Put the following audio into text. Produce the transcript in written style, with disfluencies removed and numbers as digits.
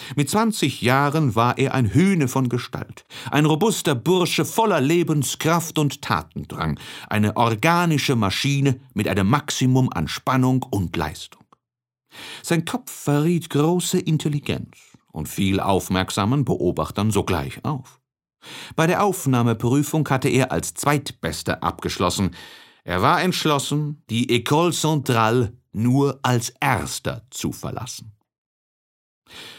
Mit 20 Jahren war er ein Hühne von Gestalt, ein robuster Bursche voller Lebenskraft und Tatendrang, eine organische Maschine mit einem Maximum an Spannung und Leistung. Sein Kopf verriet große Intelligenz und fiel aufmerksamen Beobachtern sogleich auf. Bei der Aufnahmeprüfung hatte er als Zweitbester abgeschlossen. Er war entschlossen, die École Centrale nur als Erster zu verlassen.